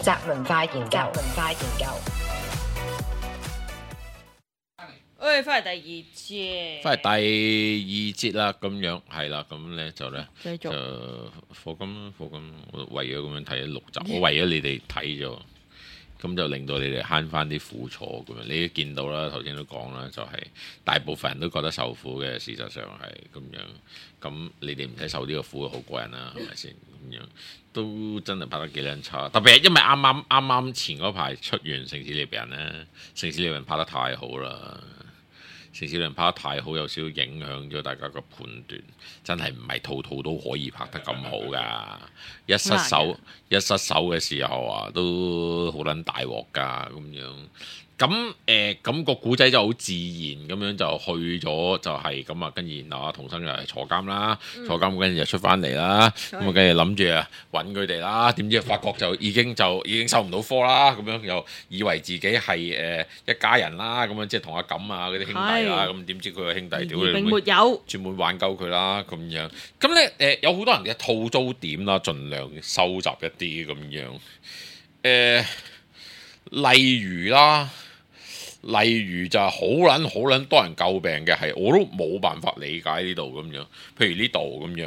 宅文化研究。 喂，翻嚟第二節， 翻嚟第二節啦，咁樣係啦，咁咧就咧繼續課金，我為咗咁樣睇咗6集，我為咗你哋睇咗，咁就令到你哋慳翻啲苦楚咁樣。你都見到啦，頭先都講啦，就係大部分人都覺得受苦嘅，事實上係咁樣。咁你哋唔使受呢個苦，好過癮啦，係咪先？咁樣都真係拍得幾靚差，特別係因為啱啱前嗰排出完《城市獵人》咧，《城市獵人》拍得太好啦。城市獵人拍得太好，有少少影響咗大家個判斷，真係唔係套套都可以拍得咁好噶。一失手嘅時候啊，都好撚大鑊噶咁樣。咁個古仔就好自然咁樣就去咗，就係咁啊。跟住然後童生就係坐監啦，坐監跟住就出翻嚟啦。咁啊，跟住諗住啊揾佢哋啦。點知發覺就已經收唔到科啦。咁樣又以為自己係一家人啦。咁樣即係同阿錦啊嗰啲兄弟啦。咁點知佢個兄弟屌你並沒有專門玩鳩佢啦。咁樣咁咧有好多人嘅吐槽點啦，盡量收集一啲咁樣例如就係好撚多人詬病嘅係，我都冇辦法理解呢度咁樣。譬如呢度咁樣，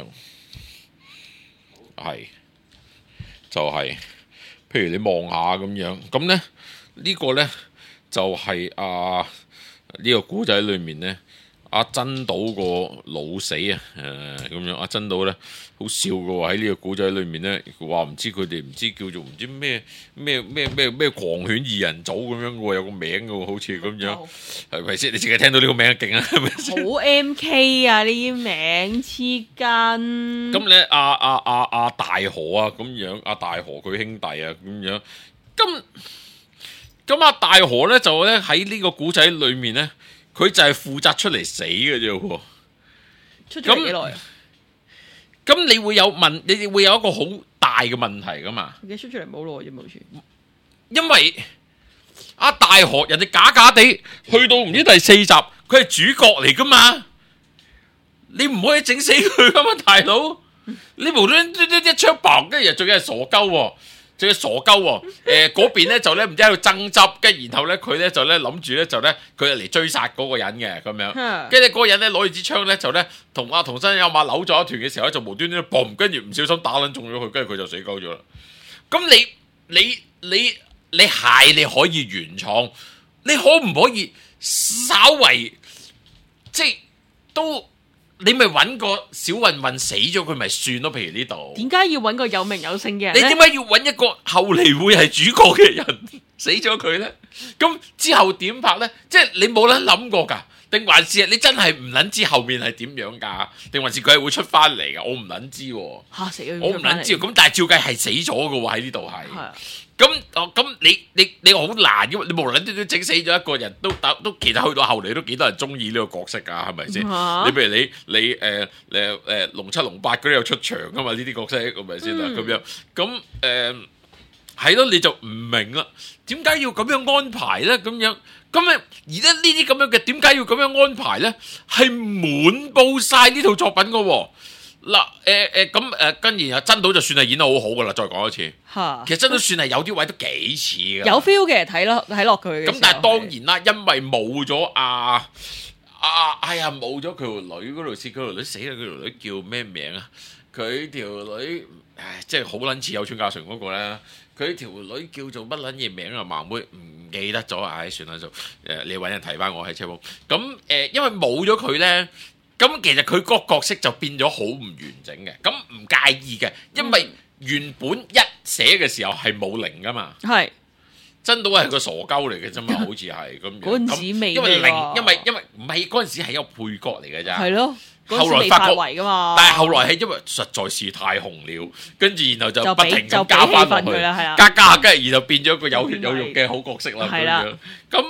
係就係、譬如你望下咁樣，咁咧呢個咧就係呢個古仔裏面咧，阿珍島個老死啊，咁樣阿珍島咧好笑嘅喎，喺呢個古仔裏面咧，話唔知佢哋唔知叫做唔知咩狂犬二人組咁樣嘅喎，有個名嘅喎，好似咁樣，係咪先？你淨係聽到呢個名勁啊，係咪先？ 好 MK 啊！呢啲名黐筋。 咁咧阿大河啊咁樣，阿大河佢兄弟啊咁樣，咁阿大河咧就咧喺呢個古仔裏面咧。佢就係負責出嚟死嘅啫喎， 出咗嚟幾耐啊？ 咁你會有一個好大嘅問題噶嘛？ 佢出咗嚟冇耐啫，好似。 因為阿大河人哋假地去到唔知第4集，佢係主角嚟噶嘛？你唔可以整死佢噶嘛，大佬！你無端端一槍爆，跟住仲要係傻鳩喎。仲要傻鳩喎，嗰邊咧就咧唔知喺度爭執，跟住然後咧佢咧就咧諗住咧就咧佢就嚟追殺嗰個人嘅咁樣，跟住嗰個人咧攞住支槍咧就咧同童生有馬扭咗一團嘅時候咧就無端端嘣，跟住唔小心打撚中咗佢，跟住佢就死鳩咗啦。咁你可以原創，你可唔可以稍為即係都？你咪揾個小混混死咗佢咪算咯？譬如呢度， 點解要揾個有名有姓嘅人你點解要揾一個後嚟會係主角嘅人死咗佢呢？咁之後點拍呢？即係你冇撚諗過㗎？定還是你真係唔撚知後面係點樣㗎？定還是佢係會出翻嚟㗎？我唔撚知喎。 嚇死佢！ 我唔撚知喎。咁但係照計係死咗嘅喎，喺呢度係。咁你好難，因為你無論都整死咗一個人都其實去到後嚟都幾多人中意呢個角色㗎，係咪先？你譬如你龍七龍八嗰啲有出場㗎嘛？呢啲角色係咪先啊？咁樣咁係咯，你就唔明啦，點解要咁樣安排咧？咁樣咁而家呢啲咁樣嘅點解要咁樣安排咧？係滿佈晒呢套作品㗎喎。嗱跟住真島就算係演得好好噶啦，再講一次。其實真島算係有啲位都幾似嘅， 有 feel 嘅，睇落佢。 咁但係當然啦，因為冇咗冇咗佢條女嗰度先，佢條女死啦！佢條女叫咩名啊？佢條女即係好撚似有村架純嗰個咧。佢條女叫做乜撚嘢名啊？盲妹唔記得咗，算啦就你揾人睇翻我喺車鋪。咁因為冇咗佢咧。咁其實佢嗰個角色就變咗好唔完整嘅，咁唔介意嘅，因為原本一寫嘅時候係冇零噶嘛， 係真島係個傻鳩嚟嘅啫嘛，好似係咁樣。 嗰陣時未， 因為唔係嗰陣時係一個配角嚟嘅咋。 係咯， 後來發覺㗎嘛， 但係後來係因為實在是太紅了，跟住然後就不停咁加翻落去，加，跟住然後變咗一個有血有肉嘅好角色啦。係啦，咁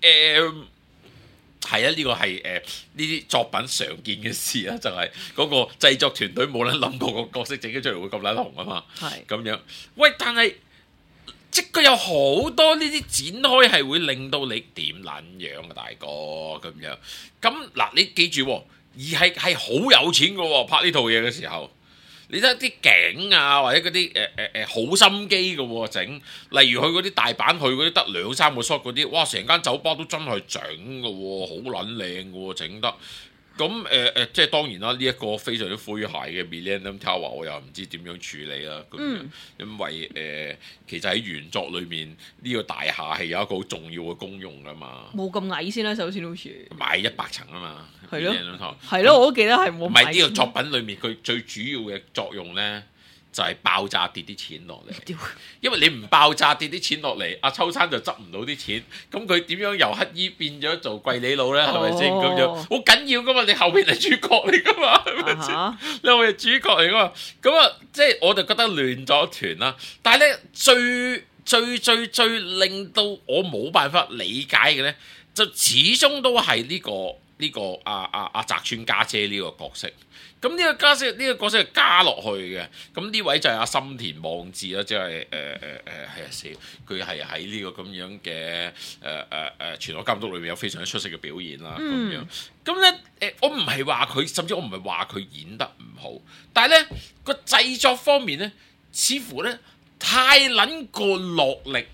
係啊，呢個係呢啲作品常見嘅事啦，就係嗰個製作團隊冇撚諗過個角色整咗出嚟會咁撚紅啊嘛，係咁樣。喂，但係即佢有好多呢啲展開係會令到你點撚樣啊，大哥咁樣。咁嗱，你記住，而係好有錢嘅喎，拍呢套嘢嘅時候。 你睇啲景啊，或者嗰啲好心機嘅喎整，例如佢嗰啲大阪去嗰啲得2-3個 shot 嗰啲，哇！成間酒吧都真係整嘅喎，好撚靚嘅喎，整得。咁即係當然啦，呢、一個非常之詼諧嘅 Millennium Tower，我又唔知點樣處理啦。咁因為其實喺原作裏面呢、個大廈係有一個好重要嘅功用噶嘛。 冇咁矮先啦，首先好似買100層啊嘛。 係咯 Millennium Tower 係咯，我都記得係冇唔係呢個作品裏面佢最主要嘅作用咧，就係、爆炸跌啲錢落嚟。 屌因為你唔爆炸跌啲錢落嚟，阿秋山就執唔到啲錢，咁佢點樣由乞衣變咗做貴利佬咧？係咪先咁樣？好緊要噶嘛！你後面係主角嚟噶嘛？係咪先？你後面係主角嚟噶嘛？咁啊，即係我就覺得亂咗團啦。但係咧，最令到我冇辦法理解嘅咧，就始終都係呢個阿澤村家姐呢個角色。咁呢個角色係加落去嘅，咁呢位就係阿森田望志啦，即係係死，佢係喺呢個咁樣嘅全裸監督裏面有非常之出色嘅表現啦，咁樣。咁咧我唔係話佢，甚至我唔係話佢演得唔好，但係咧個製作方面咧，似乎咧太撚過落力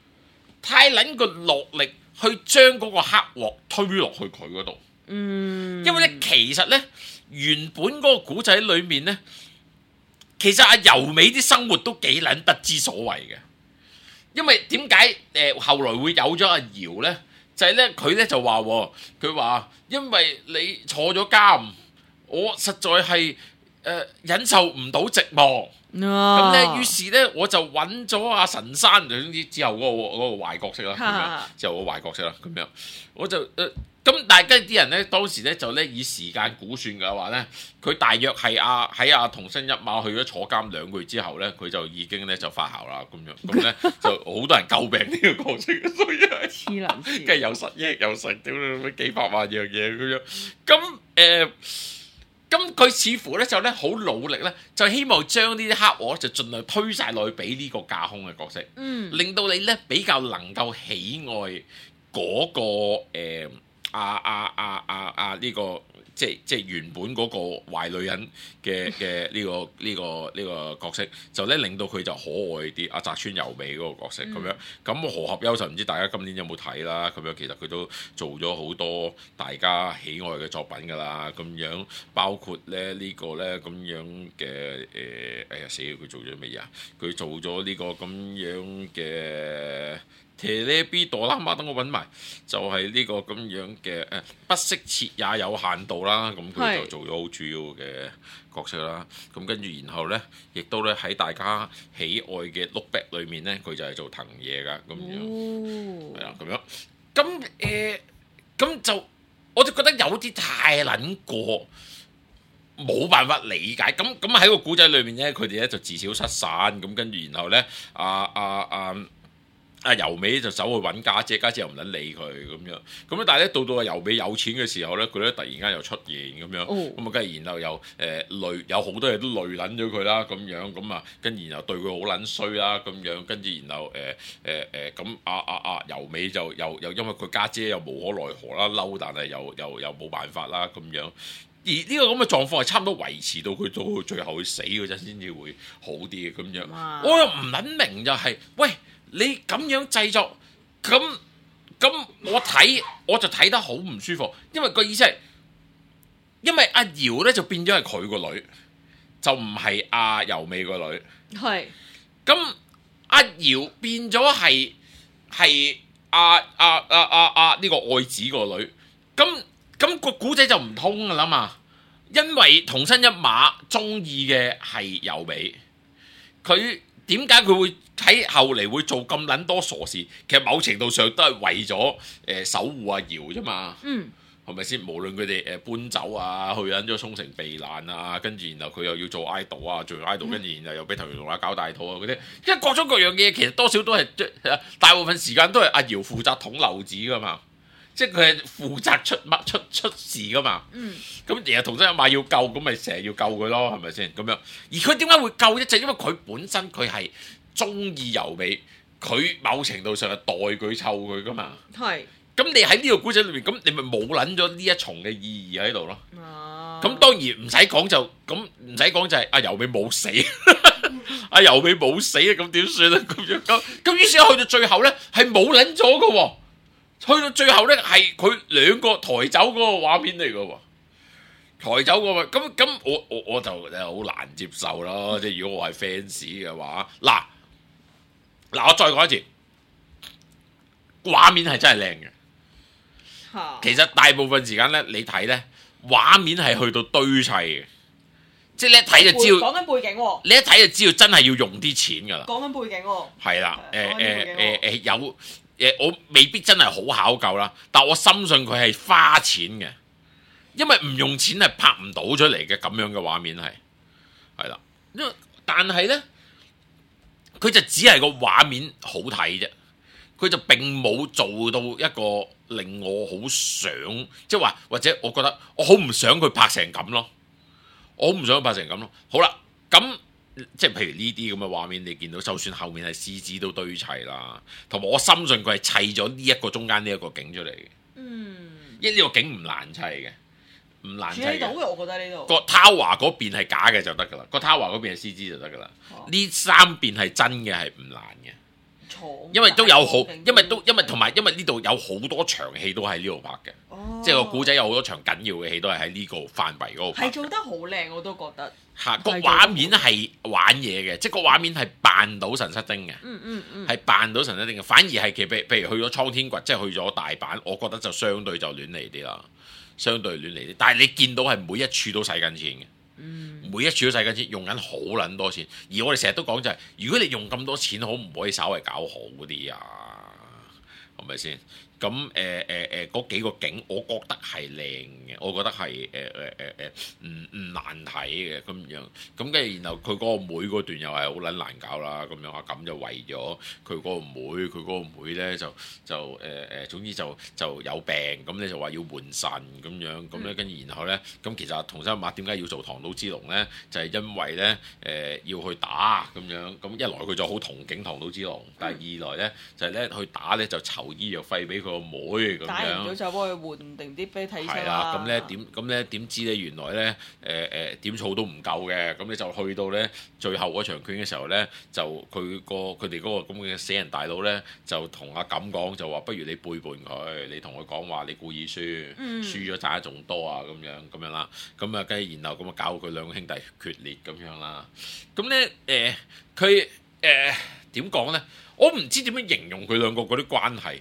去將嗰個黑鑊推落去佢嗰度。因為咧其實咧。原本嗰個古仔裏面咧，其實阿由美啲生活都幾撚不知所謂嘅，因為點解後來會有咗阿姚咧？就係咧佢咧就話佢話因為你坐咗監，我實在係忍受唔到寂寞，咁咧於是咧我就揾咗阿神山，總之之後嗰個壞角色啦，之後個壞角色啦，咁樣我就咁但係跟住啲人咧，當時咧就咧以時間估算嘅話咧，佢大約係喺阿桐生一馬去咗坐監2個月之後咧，佢就已經咧就發姣啦咁樣，咁咧就好多人詬病呢個角色，所以係黐撚線，跟住又失憶又成，屌你幾百萬樣嘢咁樣，咁佢似乎咧就咧好努力咧，就希望將呢啲黑鑊就盡量推晒落去俾呢個架空嘅角色，令到你咧比較能夠喜愛嗰個呢個即係原本嗰個壞女人嘅呢個角色，就咧令到佢就可愛啲。阿澤村由美嗰個角色咁樣，咁和合優就唔知大家今年有冇睇啦。咁樣其實佢都做咗好多大家喜愛嘅作品㗎啦。咁樣包括咧呢個咧咁樣嘅死佢做咗乜嘢啊？佢做咗呢個咁樣嘅。TLB 哆啦 A 等我揾埋，就係呢個咁樣嘅不適切也有限度啦。咁佢就做咗好主要嘅角色啦。咁跟住然後咧，亦都咧喺大家喜愛嘅 Look Back 裏面咧，佢就係做藤野噶咁樣，係啦咁樣。咁就我就覺得有啲太撚過，冇辦法理解。咁喺個古仔裏面咧，佢哋咧就自小失散。咁跟住然後咧，阿由美就走去揾家姐，家姐又唔撚理佢咁樣，咁但係咧到阿由美有錢嘅時候咧，佢咧突然間又出現咁樣，咁啊跟住然後又累有好多嘢都累撚咗佢啦咁樣，咁啊跟住然後對佢好撚衰啦咁樣，跟住然後咁阿由美就又因為佢家姐又無可奈何啦，嬲，但係又冇辦法啦咁樣。而呢個咁嘅狀況係差唔多維持到佢到最後佢死嗰陣先至會好啲嘅咁樣。我又唔撚明就係，喂！你咁樣製作，咁我就睇得好唔舒服，因為個意思係，因為阿姚咧就變咗係佢個女，就唔係阿由美個女。係。咁阿姚變咗係阿呢個愛子個女，咁個古仔就唔通噶啦嘛，因為桐生一馬中意嘅係由美，佢。點解佢會喺後嚟會做咁撚多傻事？其實某程度上都係為咗守護阿姚啫嘛。係咪先？無論佢哋搬走啊，去緊咗沖繩避難啊，跟住然後佢又要做 idol 啊，做 idol，跟住然後又俾藤原龍也搞大肚啊嗰啲，因為各種各樣嘅嘢其實多少都係大部分時間都係阿姚負責捅漏子噶嘛。即係佢係負責出事噶嘛，咁然後桐生一馬要救，咁咪成日要救佢咯，係咪先咁樣？而佢點解會救啫？就因為佢本身佢係中意由美，佢某程度上係代佢湊佢噶嘛。係。 咁你喺呢個古仔裏面，咁你咪冇撚咗呢一重嘅意義喺度咯。 啊咁當然唔使講就係阿尤美冇死，阿尤美冇死啊，咁點算啊？咁於是去到最後咧係冇撚咗嘅喎，去到最後咧係佢兩個抬走嗰個畫面嚟嘅喎，抬走個咁我就好難接受咯。即係如果我係 fans 嘅話，嗱我再講一次，畫面係真係靚嘅。其實大部分時間咧，你睇咧畫面係去到堆砌嘅，即係你一睇就知道。 講緊背景喎。 你一睇就知道真係要用啲錢㗎啦。 講緊背景喎。 係啦，我未必真係好考究啦，但我深信佢係花錢嘅，因為唔用錢係拍唔到出嚟嘅咁樣嘅畫面係啦。但係咧，佢就只係個畫面好睇啫。佢就並冇做到一個令我好想，即係話或者我覺得我好唔想佢拍成咁咯，我好唔想佢拍成咁咯。好啦，咁即係譬如呢啲咁嘅畫面，你見到就算後面係 CG 都堆砌啦，同埋我深信佢係砌咗呢一個中間呢一個景出嚟嘅。因為呢個景唔難砌嘅，唔難砌嘅。 到嘅，我覺得呢度個 Tower 嗰邊係假嘅就得㗎啦，個 Tower 嗰邊係 CG 就得㗎啦。呢三邊係真嘅係唔難嘅。因為都有好，因為同埋因為呢度有好多場戲都喺呢度拍嘅，即係個古仔有好多場緊要嘅戲都係喺呢個範圍嗰度拍。 係做得好靚，我都覺得。 嚇，個畫面係玩嘢嘅，即係個畫面係扮到神失丁嘅，係扮到神失丁嘅。反而係譬如去咗蒼天掘，即係去咗大阪，我覺得就相對就亂嚟啲啦，相對亂嚟啲。但係你見到係每一處都使緊錢嘅。每一處都使緊錢，用緊好撚多錢，而我哋成日都講就係，如果你用咁多錢，可唔可以稍微搞好啲啊？係咪先？咁嗰幾個景，我覺得係靚嘅，我覺得係唔難睇嘅咁樣。咁跟住然後佢嗰個妹嗰段又係好撚難搞啦，咁樣啊咁就為咗佢嗰個妹，佢嗰個妹咧就總之就有病，咁咧就話要換腎咁樣，咁咧跟住然後咧，咁其實桐生馬點解要做唐島之龍咧？就係因為咧要去打咁樣，咁一來佢就好同景唐島之龍，但係二來咧就係咧去打咧就籌醫藥費俾個妹咁樣，打完咗就幫佢換定啲俾睇醫生啦。 係啦，咁咧點知咧原來咧點儲都唔夠嘅，咁你就去到咧最後嗰場拳嘅時候咧，就佢哋嗰個咁嘅死人大佬咧，就同阿錦講就話，不如你背叛佢，你同佢講話你故意輸，輸咗賺得仲多啊咁樣啦，咁啊跟住然後咁啊搞佢兩個兄弟決裂咁樣啦，咁咧佢點講咧？我唔知點樣形容佢兩個嗰啲關係。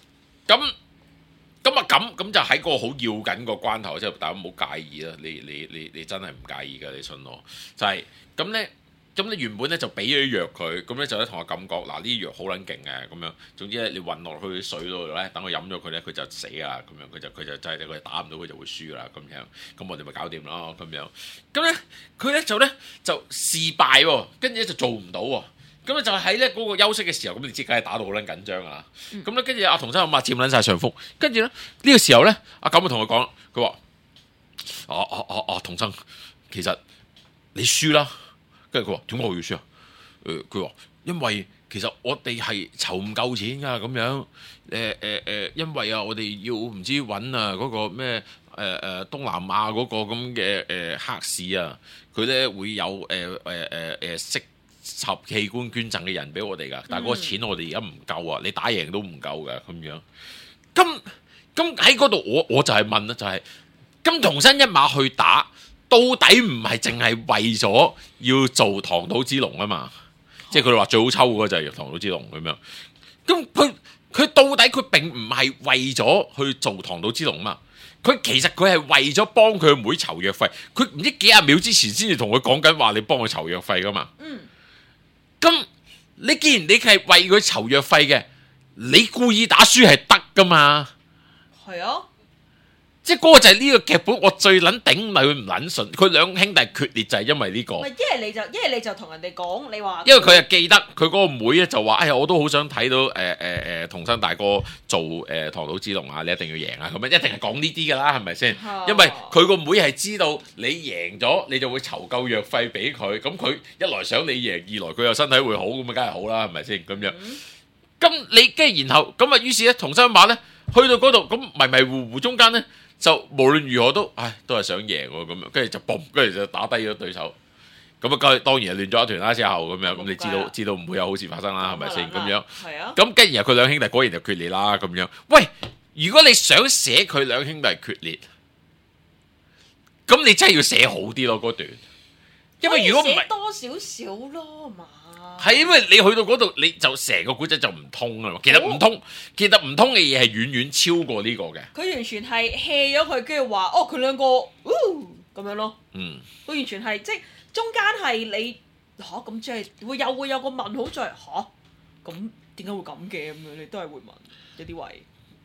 咁就喺個好要緊個關頭，即係大家唔好介意啦。你真係唔介意㗎，你信我。就係咁咧原本咧就俾咗啲藥佢，咁咧就咧同我感覺嗱呢啲藥好撚勁嘅咁樣。總之咧你運落去水度咧，等佢飲咗佢咧，佢就死啊咁樣，佢就真係佢打唔到佢就會輸啦咁樣。咁我哋咪搞掂咯咁樣。咁咧佢咧就事敗喎，跟住咧就做唔到喎。咁咧就喺咧嗰個休息嘅時候，咁你知梗係打到好撚緊張啦。咁咧跟住阿桐生馬佔撚晒上風，跟住咧呢個時候咧，阿錦就同佢講，佢話：桐生，其實你輸啦。跟住佢話：點解我要輸啊？佢話：因為其實我哋係籌唔夠錢㗎咁樣。因為啊，我哋要唔知揾啊嗰個咩東南亞嗰個咁嘅黑市啊，佢咧會有識集器官捐贈嘅人俾我哋㗎，但係嗰個錢我哋而家唔夠啊！你打贏都唔夠㗎咁樣。咁喺嗰度我就係問啦，就係咁桐生一馬去打，到底唔係淨係為咗要做唐島之龍啊嘛？即係佢哋話最好抽嗰個就係唐島之龍咁樣。咁佢到底佢並唔係為咗去做唐島之龍啊嘛？佢其實佢係為咗幫佢妹籌藥費。佢唔知幾廿秒之前先至同佢講緊話，你幫佢籌藥費㗎嘛？咁你既然你係為佢籌藥費嘅，你故意打輸係得噶嘛？ 係啊， 即係嗰個就係呢個劇本，我最撚頂咪佢唔撚順，佢兩兄弟決裂就係因為呢個。 一係你就同人哋講，你話因為佢係記得佢嗰個妹咧就話：哎呀，我都好想睇到桐生大哥做唐島之龍啊！你一定要贏啊！咁樣一定係講呢啲㗎啦，係咪先？因為佢個妹係知道你贏咗，你就會籌夠藥費俾佢。咁佢一來想你贏，二來佢又身體會好，咁啊梗係好啦，係咪先？咁樣。咁你跟住然後咁啊，於是咧桐生馬咧去到嗰度咁迷迷糊糊中間咧，就無論如何都都係想贏喎咁樣，跟住就嘣，跟住就打低咗對手。咁啊，當然係亂咗一團啦。之後咁樣，咁你知道唔會有好事發生啦，係咪先？咁樣， 係啊。 咁跟住然後佢兩兄弟果然就決裂啦。咁樣，喂，如果你想寫佢兩兄弟決裂，咁你真係要寫好啲咯嗰段，因為如果唔係多少少咯嘛。 係因為你去到嗰度，你就成個古仔就唔通啊嘛。其實唔通嘅嘢係遠遠超過呢個嘅。 佢完全係 hea 咗佢，跟住話佢兩個咁樣咯。佢完全係即係中間係你咁即係會有個問號在咁點解會咁嘅咁樣？你都係會問有啲位。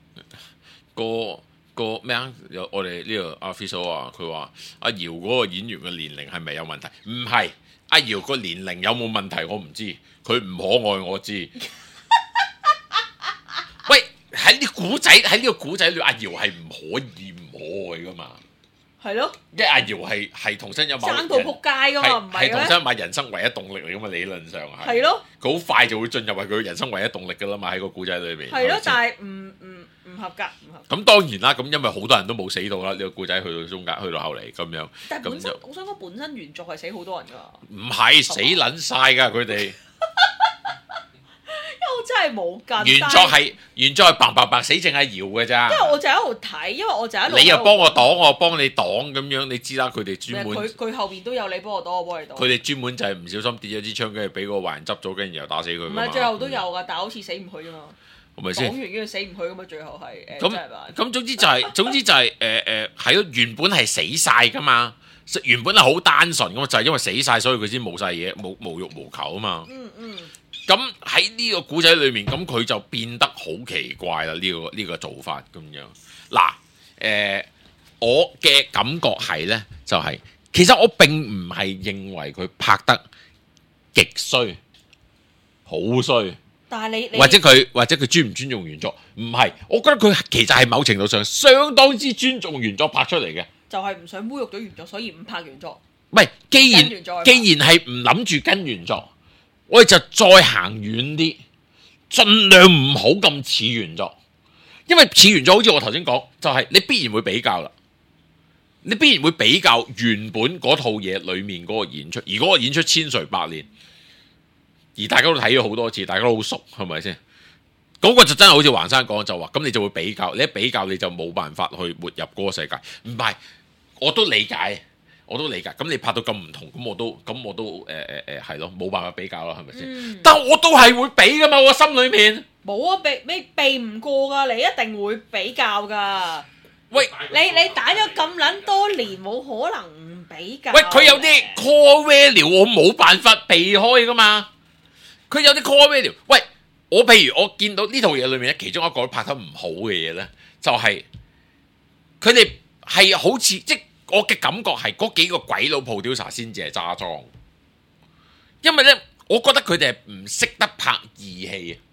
個咩啊？有我哋呢個阿 Fiso 啊，佢話阿姚嗰個演員嘅年齡係咪有問題？唔係，阿姚個年齡有冇問題我唔知，佢唔可愛我知。喂，喺呢個古仔裏，阿姚係唔可以唔可愛噶嘛？ 係咯， 因為阿姚係童身有某生到撲街噶嘛，唔係童身有人生唯一動力嚟噶嘛，理論上係。 係咯， 佢好快就會進入係佢人生唯一動力噶啦嘛，喺個古仔裏邊。 係咯，但係唔合格， 咁當然啦，咁因為好多人都冇死到啦，呢個故仔去到中間，去到後嚟咁樣。 但係我想講本身原作係死好多人㗎。唔係死撚晒㗎佢哋。 因為我真係冇跟。 原作係白死淨係搖嘅咋。 因為我就喺度睇，因為我就喺度。 你又幫我擋，我幫你擋咁樣，你知啦。佢哋專門。 佢後邊都有你幫我擋，我幫你擋。 佢哋專門就係唔小心跌咗支槍，跟住俾個壞人執咗，跟住又打死佢。 唔係最後都有㗎，但係好似死唔去啊嘛。 係咪先？ 講完跟住死唔去咁嘛，最後係咁總之就係係咯，原本係死晒㗎嘛，原本係好單純㗎嘛，就係因為死晒，所以佢先冇晒嘢，無欲無求啊嘛。咁喺呢個古仔裏面，咁佢就變得好奇怪啦。呢個做法咁樣嗱，我嘅感覺係呢，就係其實我並唔係認為佢拍得極衰，好衰。 但係你或者佢尊唔尊重原作？唔係，我覺得佢其實係某程度上相當之尊重原作拍出嚟嘅。 就係唔想侮辱咗原作，所以唔拍原作。 唔係，既然係唔諗住跟原作，我哋就再行遠啲，盡量唔好咁似原作。因為似原作，好似我頭先講，就係你必然會比較啦。你必然會比較原本嗰套嘢裏面嗰個演出，而嗰個演出千錘百煉。而大家都睇咗好多次，大家都好熟，係咪先？嗰個就真係好似黃生講就話，咁你就會比較，你一比較你就冇辦法去沒入嗰個世界。唔係，我都理解。咁你拍到咁唔同，咁我都係咯，冇辦法比較啦，係咪先？但我都係會比噶嘛，我心裏面冇啊，避唔過噶，你一定會比較噶。 喂， 你打咗咁撚多年，冇可能唔比較。 喂，佢有啲 core value 我冇辦法避開噶嘛。佢有啲 core value，喂，譬如我見到呢套嘢裏面咧，其中一個拍得唔好嘅嘢咧，就係佢哋係好似即我嘅感覺係嗰幾個鬼佬 producer 先至係揸裝，因為咧，我覺得佢哋係唔識得拍義氣啊，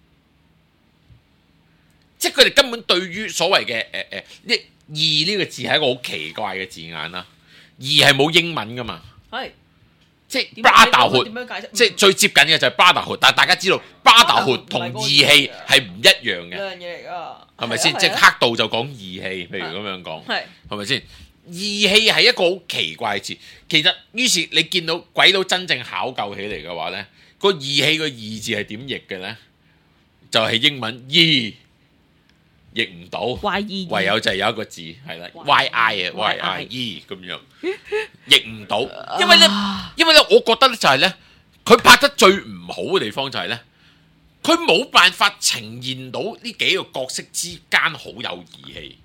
即係佢哋根本對於所謂嘅義呢個字係一個好奇怪嘅字眼啦，義係冇英文噶嘛，係。即係 brotherhood，即係最接近嘅就係 brotherhood，但係大家知道 brotherhood 同義氣係唔一樣嘅， 兩樣嘢嚟㗎， 係咪先？即係黑道就講義氣，譬如咁樣講，係咪先？義氣係一個好奇怪嘅字，其實於是你見到鬼佬真正考究起嚟嘅話咧，個義氣個義字係點譯嘅咧？就係英文義。譯唔到，唯有就係有一個字係啦 ，YIE 咁樣譯唔到，因為咧，我覺得咧就係咧，佢拍得最唔好嘅地方就係咧，佢冇辦法呈現到呢幾個角色之間好有義氣。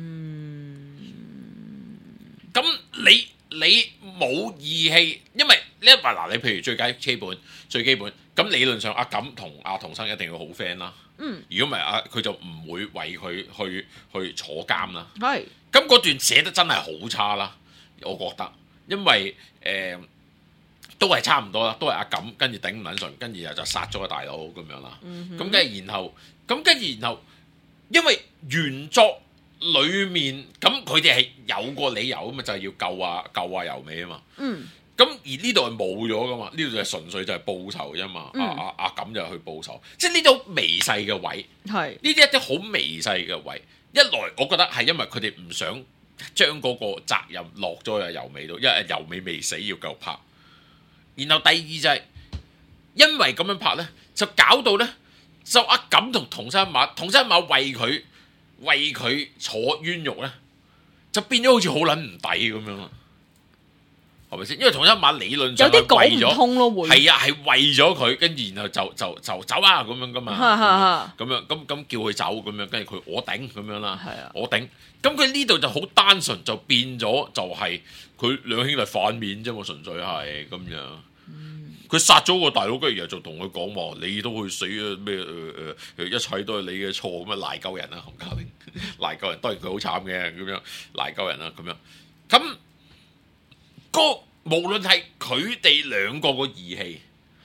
咁你冇義氣，因為呢一話嗱，你譬如最基本，咁理論上阿錦同阿童生一定要好 friend 啦。如果唔係佢就唔會為佢去坐監啦。係。咁嗰段寫得真係好差啦，我覺得，因為都係差唔多啦，都係阿錦跟住頂唔撚順，跟住就殺咗個大佬咁樣啦。咁跟住然後，因為原作裡面咁佢哋係有個理由啊嘛，就係要救阿由美啊嘛。 咁而呢度係冇咗噶嘛，呢度就係純粹就係報仇啫嘛。阿錦就去報仇，即係呢種微細嘅位， 係呢啲一啲好微細嘅位。一來我覺得係因為佢哋唔想將嗰個責任落咗喺由美度，因為由美未死要夠拍。然後第二就係因為咁樣拍咧，就搞到咧就阿錦同桐山馬為佢坐冤獄咧，就變咗好似好撚唔抵咁樣啦。係咪先？因為桐山馬理論上有啲講唔通咯，會係啊，係為咗佢，跟住然後就走啊咁樣噶嘛，咁樣咁叫佢走咁樣，跟住佢我頂咁樣啦，我頂。咁佢呢度就好單純，就變咗就係佢兩兄弟反面啫嘛，純粹係咁樣。佢殺咗個大佬，跟住又就同佢講話，你都去死啊咩？一切都係你嘅錯咁啊，賴鳩人啊，洪家玲賴鳩人，當然佢好慘嘅咁樣賴鳩人啦咁樣咁。無論係佢哋兩個個義氣，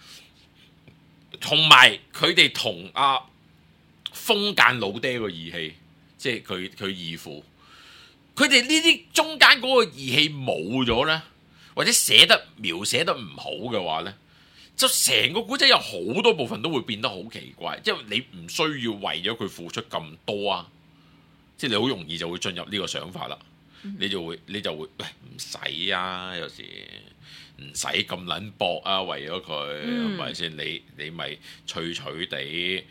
同埋佢哋同阿封間老爹個義氣，即係佢義父，佢哋呢啲中間嗰個義氣冇咗咧，或者描寫得唔好嘅話咧，就成個古仔有好多部分都會變得好奇怪，因為你唔需要為咗佢付出咁多啊，即係你好容易就會進入呢個想法啦。你就會喂唔使啊，有時唔使咁撚搏啊，為咗佢係咪先？你咪脆地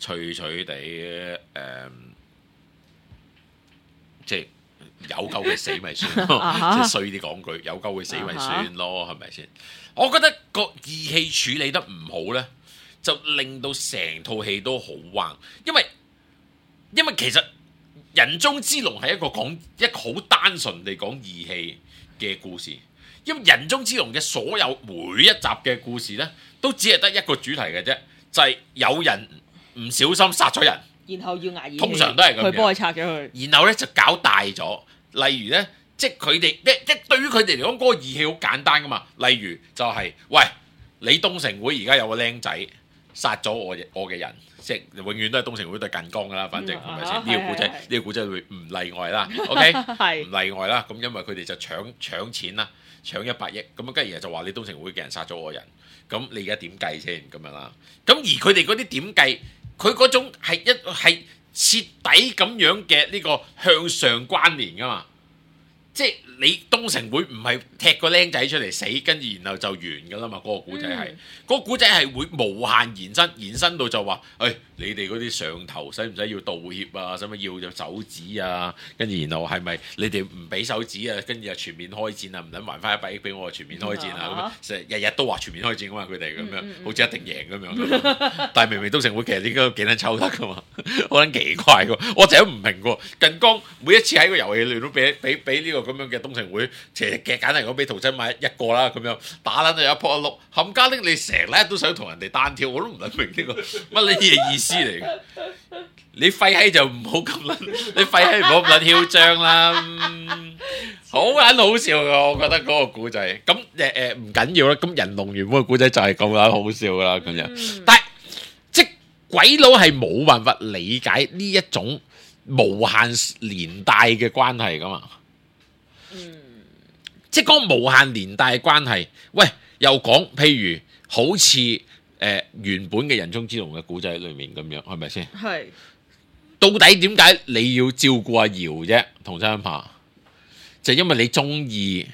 即係有鳩佢死咪算咯，即係衰啲講句，有鳩佢死咪算咯，係咪先？我覺得個義氣處理得唔好咧，就令到成套戲都好橫，因為其實。人中之龍係一個好單純地講義氣嘅故事，因為人中之龍嘅所有每一集嘅故事呢，都只係得一個主題嘅啫，就係有人唔小心殺咗人， 然後要捱義氣， 通常都係咁樣， 佢幫佢拆咗佢， 然後呢就搞大咗。例如呢，即係佢哋對於佢哋嚟講，嗰個義氣好簡單噶嘛。例如就係喂，你東城會而家有個僆仔殺咗我嘅人。即係永遠都係東城會對近江噶啦，反正係咪先？呢個古仔會唔例外啦，OK？ 唔例外啦。咁因為佢哋就搶錢啦，搶100億，咁跟住就話你東城會嘅人殺咗我人，咁你而家點計先咁樣啦？咁而佢哋嗰啲點計，佢嗰種係徹底咁樣嘅呢個向上關聯噶嘛。即係你東城會唔係踢個僆仔出嚟死，跟住然後就完㗎啦嘛？嗰個古仔係，嗰個古仔係會無限延伸到就話，你哋嗰啲上頭使唔使要道歉啊？使唔使要隻手指啊？跟住然後係咪你哋唔俾手指啊？跟住就全面開戰啊？唔撚還翻100億俾我，全面開戰啊？咁樣成日都話全面開戰㗎嘛？佢哋咁樣，好似一定贏咁樣。但係明明東城會其實應該幾撚抽得㗎嘛？好撚奇怪㗎，我成日都唔明㗎。近江每一次喺個遊戲裏都俾呢個咁樣嘅東城會，其實簡單嚟講，俾桃真買一個啦，咁樣打撚到一仆一碌，冚家拎你成日都想同人哋單挑，我都唔撚明呢個乜嘢意思嚟嘅。你廢閪就唔好咁撚，你廢閪唔好咁撚囂張啦，好撚好笑㗎，我覺得嗰個古仔。咁唔緊要啦，咁人龍原本嘅古仔就係咁撚好笑㗎啦，咁樣。但係即鬼佬係冇辦法理解呢一種無限連帶嘅關係㗎嘛。即係嗰個無限連帶嘅關係，喂，又講譬如好似原本嘅人中之龍嘅古仔裏面咁樣，係咪先？係。到底點解你要照顧阿姚啫？桐山拍就因為你中意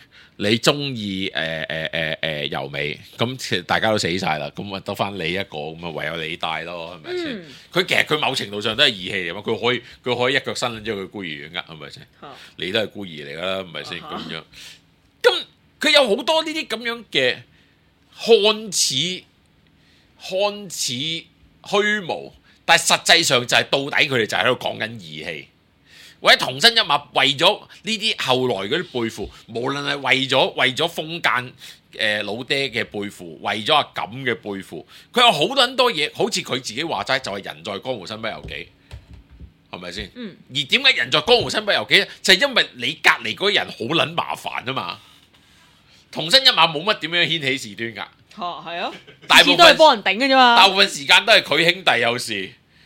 由美，咁其實大家都死晒啦，咁啊得翻你一個，咁啊唯有你帶咯，係咪先？佢其實佢某程度上都係義氣嚟嘛，佢可以一腳伸咗佢孤兒院，係咪先？你都係孤兒嚟噶啦，係咪先？咁樣。咁佢有好多呢啲咁樣嘅看似虛無，但係實際上就係到底佢哋就係喺度講緊義氣，或者桐生一馬為咗呢啲後來嗰啲背負，無論係為咗封間老爹嘅背負，為咗阿錦嘅背負，佢有好多嘢，好似佢自己話齋，就係人在江湖身不由己。係咪先？而點解人在江湖身不由己咧？就係因為你隔離嗰人好撚麻煩啊嘛！桐生一馬冇乜點樣掀起事端㗎。係啊，大部分都係幫人頂嘅啫嘛。大部分時間都係佢兄弟有事，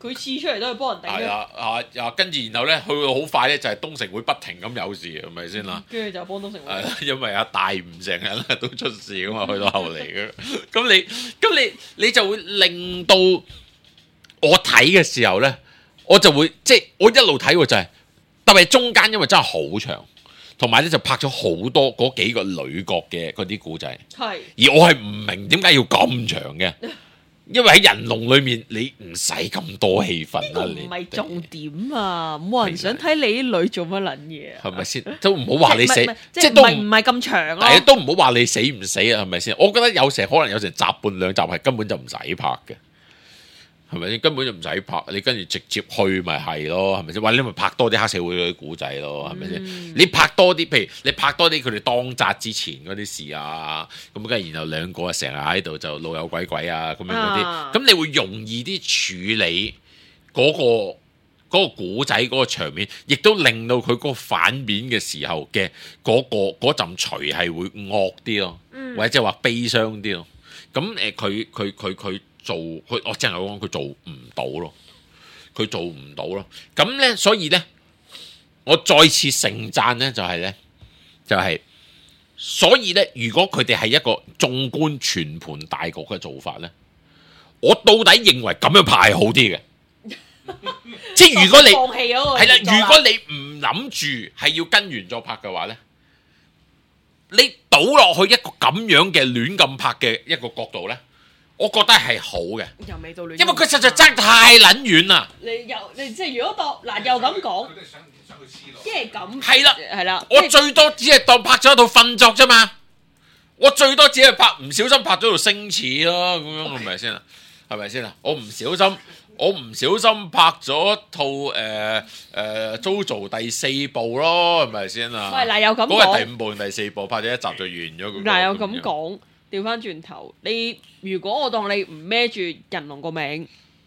佢黐出嚟都係幫人頂係啊，跟住然後咧，去到好快咧，就係東城會不停咁有事，係咪先啦？ 跟住就幫東城會。 係啦，因為阿大唔成日都出事噶嘛，去到後嚟嘅。咁你就會令到我睇嘅時候咧，我就會即係我一路睇喎，就係特別係中間，因為真係好長，同埋咧就拍咗好多嗰幾個女角嘅嗰啲故仔。 係。 而我係唔明點解要咁長嘅。因為喺人龍裏面，你唔使咁多氣氛啦。 呢個唔係重點啊！冇人想睇你啲女做乜撚嘢啊？ 係咪先？都唔好話你死， 即係都唔係咁長咯。 係都唔好話你死唔死啊？係咪先？我覺得可能有成集半兩集係根本就唔使拍嘅，係咪先？根本就唔使拍，你跟住直接去咪係咯？係咪先？或者你咪拍多啲黑社會嗰啲古仔咯？係咪先？你拍多啲，譬如你拍多啲佢哋當紮之前嗰啲事啊，咁跟住然後兩個成日喺度就老友鬼鬼啊咁樣嗰啲，咁你會容易啲處理嗰個古仔嗰個場面，亦都令到佢嗰個反面嘅時候嘅嗰陣除係會惡啲咯，或者即係話悲傷啲咯。咁佢做我淨係講佢做唔到咯，佢做唔到咯。咁咧，所以咧，我再次盛讚咧，就係，所以咧，如果佢哋係一個縱觀全盤大局嘅做法咧，我到底認為咁樣拍係好啲嘅。即係如果你係啦，如果你唔諗住係要跟原作拍嘅話咧，你倒落去一個咁樣嘅亂咁拍嘅一個角度咧。我覺得係好嘅， 又未到亂， 因為佢實在爭太撚遠啦。 你即係如果當嗱又咁講，即係咁係啦， 我最多只係當拍咗一套訓作啫嘛，我最多只係唔小心拍咗套星矢咯，咁樣係咪先啊？係咪先啊？我唔小心拍咗套JoJo 第4部咯，係咪先啊？ 喂，嗱又咁講， 嗰係第5部定第4部，拍咗一集就完咗。 嗱又咁講。調翻轉頭，你如果我當你唔孭住人龍個名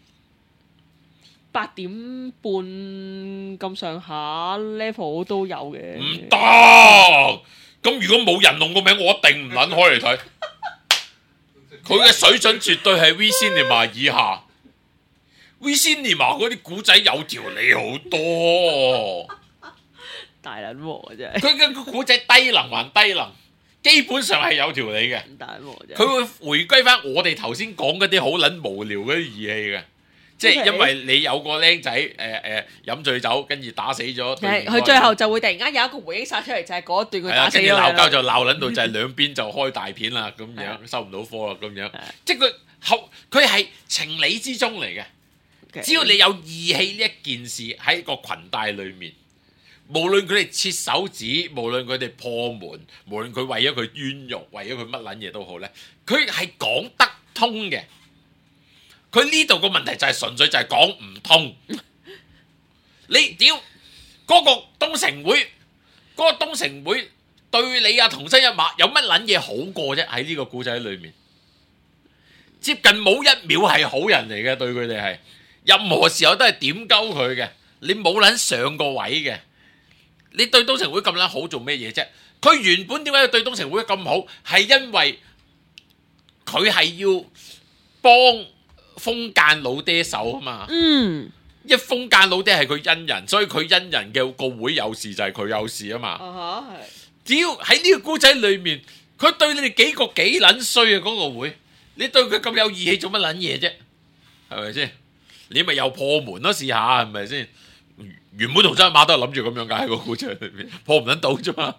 ，8點半咁上下 level 都有嘅。 唔得，咁如果冇人龍個名，我一定唔撚開嚟睇。佢嘅水準絕對係 V Cinema 以下。V Cinema 嗰啲古仔有條理好多， 大撚鑊真係。 佢嘅古仔低能還低能。基本上係有條理嘅，佢會回歸翻我哋頭先講嗰啲好撚無聊嗰啲義氣嘅，即係因為你有個僆仔飲醉酒，跟住打死咗， 佢最後就會突然間有一個回憶殺出嚟，就係嗰一段佢打死咗。 跟住鬧交就鬧撚到就係兩邊就開大片啦，咁樣收唔到科啦，咁樣，即係佢係情理之中嚟嘅，只要你有義氣呢一件事喺個裙帶裏面。無論佢哋切手指，無論佢哋破門，無論佢為咗佢冤獄，為咗佢乜撚嘢都好咧，佢係講得通嘅。佢呢度個問題就係純粹就係講唔通。你屌嗰個東城會對你啊童生一馬有乜撚嘢好過啫？喺呢個故仔裏面，接近冇一秒係好人嚟嘅，對佢哋係任何時候都係點鳩佢嘅。你冇撚上過位嘅。你對東城會咁撚好做咩嘢啫？佢原本點解要對東城會咁好？係因為佢係要幫封間老爹手啊嘛。一封間老爹係佢恩人，所以佢恩人嘅個會有事就係佢有事啊嘛。只要喺呢個故仔裏面，佢對你哋幾個幾撚衰啊嗰個會，你對佢咁有義氣做乜撚嘢啫？係咪先？你咪又破門咯，試下係咪先？原本同真馬都係諗住咁樣㗎喺個故仔裏面，破唔撚到啫嘛，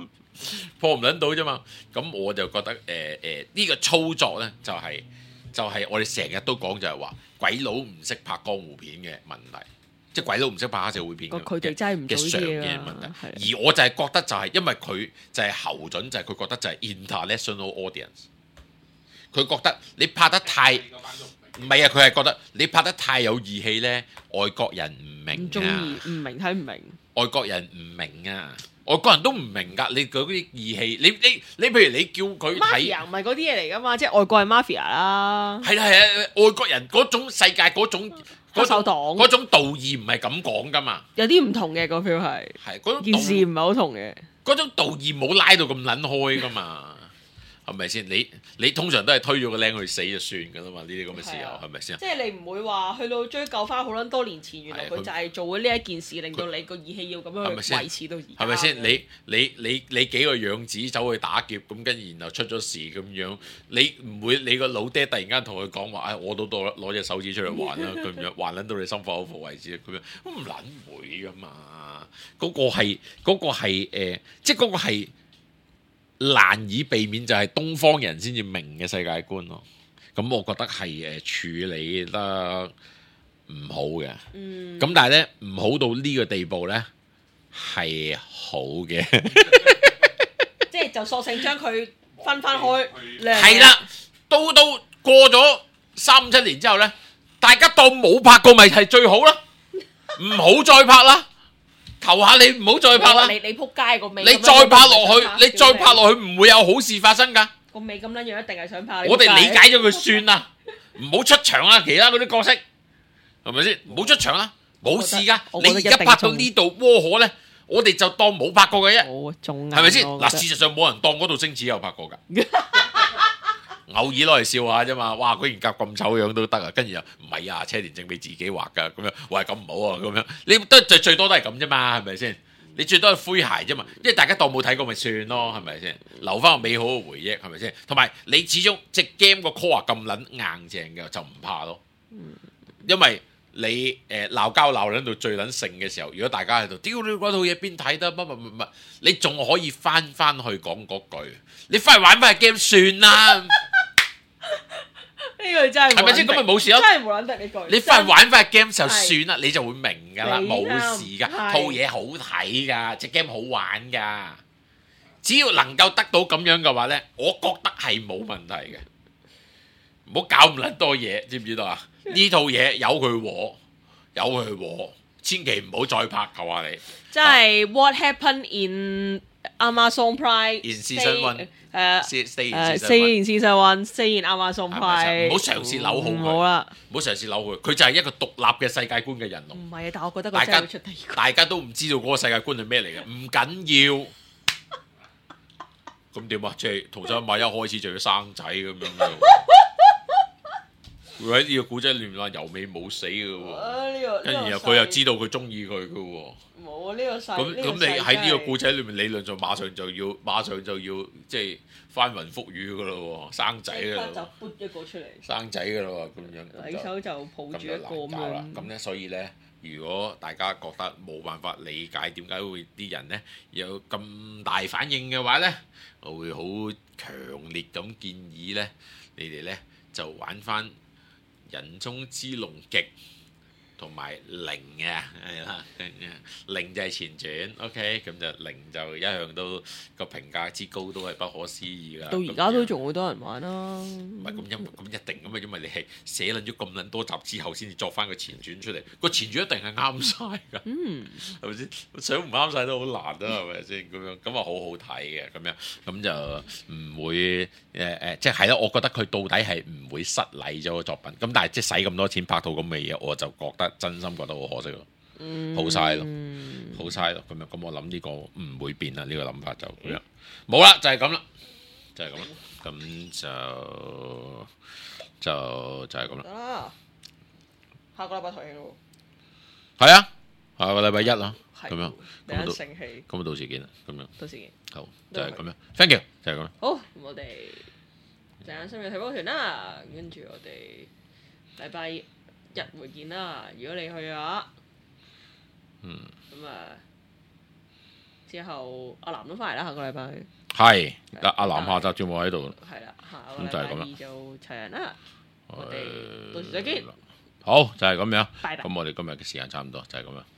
咁我就覺得呢個操作咧就係我哋成日都講就係話鬼佬唔識拍江湖片嘅問題，即係鬼佬唔識拍黑社會片佢哋真係唔嘅常見問題。而我就係覺得就係因為佢就係侯準，就係佢覺得就係 international audience， 佢覺得你拍得太唔係啊！佢係覺得你拍得太有義氣咧，外國人唔明啊，唔中意，唔明睇唔明。外國人唔明啊，外國人都唔明㗎。你嗰啲義氣，你譬如你叫佢睇 ，Mafia 唔係嗰啲嘢嚟㗎嘛，即係外國係 Mafia 啦。係啊， 外國人嗰種世界嗰種嗰種道義唔係咁講㗎嘛。 有啲唔同嘅個 feel 係嗰種件事唔係好同嘅。 嗰種道義冇拉到咁撚開㗎嘛。 係咪先？你通常都係推咗個僆去死就算㗎啦嘛，呢啲咁嘅時候係咪先？ 即係你唔會話去到追究翻好撚多年前，原來佢就係做咗呢一件事，令到你個義氣要咁樣去維持到而家。 係咪先？你幾個養子走去打劫，咁跟住然後出咗事咁樣，你唔會你個老爹突然間同佢講話，我都攞隻手指出嚟還啦，咁樣還撚到你心服口服為止，咁樣都唔撚會㗎嘛。嗰個係即係嗰個係難以避免，就係東方人先至明嘅世界觀咯。咁我覺得係處理得唔好嘅。咁但係咧唔好到呢個地步咧係好嘅。 即係就索性將佢分翻開。 係啦，到過咗3-7年之後咧，大家當冇拍過咪係最好啦，唔好再拍啦。求下你唔好再拍啦！ 你撲街個尾， 你再拍落去，你再拍落去唔會有好事發生㗎。 個尾咁撚樣，一定係想拍。 我哋理解咗佢算啦，唔好出場啦，其他嗰啲角色係咪先？唔好出場啦，冇事㗎。你而家拍到呢度窩河咧，我哋就當冇拍過嘅啫。係咪先？嗱，事實上冇人當嗰度星矢有拍過㗎。偶爾攞嚟笑下啫嘛，哇！居然夾咁醜樣都得啊，跟住又唔係啊，車田正美自己畫㗎，咁樣，喂咁唔好啊，咁樣，你都最多都係咁啫嘛，係咪先？你最多係灰鞋啫嘛，因為大家當冇睇過咪算咯，係咪先？留翻個美好嘅回憶，係咪先？同埋你始終隻 game 個 core 咁撚硬淨嘅，就唔怕咯。因為你鬧交鬧撚到最撚盛嘅時候，如果大家喺度屌你嗰套嘢邊睇得乜，你仲可以翻去講嗰句，你翻去玩翻個 game 算啦。 呢句真係係咪先？咁咪冇事咯。 真係冇撚得呢句。 你翻去玩翻 game 就算啦，你就會明㗎啦，冇事㗎。套嘢好睇㗎，隻 game 好玩㗎。只要能夠得到咁樣嘅話咧，我覺得係冇問題嘅。唔好搞咁撚多嘢，知唔知道啊？呢套嘢由佢，千祈唔好再拍，求下你。 即係 What happened in Amazon Prime in season one。 stay in season one stay in Amazon Prime。 唔好嘗試扭好佢， 唔好啦， 唔好嘗試扭佢。佢就係一個獨立嘅世界觀嘅人咯。 唔係啊，但係我覺得佢真係會出第二個。 大家都唔知道嗰個世界觀係咩嚟嘅，唔緊要。咁點啊？即係桐山馬一開始就要生仔咁樣嘅。佢喺呢個古仔裏面話由尾冇死嘅喎，跟住佢又知道佢中意佢嘅喎。 冇呢個細。 咁你喺呢個故仔裏面，理論上馬上就要即係翻雲覆雨嘅咯喎，生仔嘅咯。 就撥一個出嚟。 生仔嘅咯喎，咁樣。 你手就抱住一個咁樣。 咁咧，所以咧，如果大家覺得冇辦法理解點解會啲人咧有咁大反應嘅話咧，我會好強烈咁建議咧，你哋咧就玩翻人中之龍極同埋零啊，係啦，零就係前傳 ，OK，咁就零就一向都個評價之高都係不可思議噶。 到而家都仲好多人玩啦。 唔係咁一定咁啊，因為你係寫撚咗咁撚多集之後先至作翻個前傳出嚟，個前傳一定係啱晒㗎。係咪先？想唔啱晒都好難啊，係咪先？咁啊好好睇嘅，咁就唔會即係咯。我覺得佢到底係唔會失禮咗個作品。咁但係即係使咁多錢拍套咁嘅嘢，我就覺得真心覺得好可惜咯。好嘥咯，咁我諗呢個唔會變啦，呢個諗法就咁樣。冇啦，就係咁啦，咁就係咁啦。 下個禮拜台慶咯。 係啊，下個禮拜一啦，咁樣。咁到時見啦，咁樣。 到時見。 好，就係咁樣。Thank you，就係咁啦。 好，咁我哋陣間深夜睇波團啦，跟住我哋禮拜日會見啦。如果你去嘅話，咁之後阿南都翻嚟啦，下個禮拜。係，阿南下集節目喺度。係啦，下個禮拜二就齊人啦。我哋到時再見。好，就係咁樣。咁我哋今日嘅時間差唔多，就係咁樣。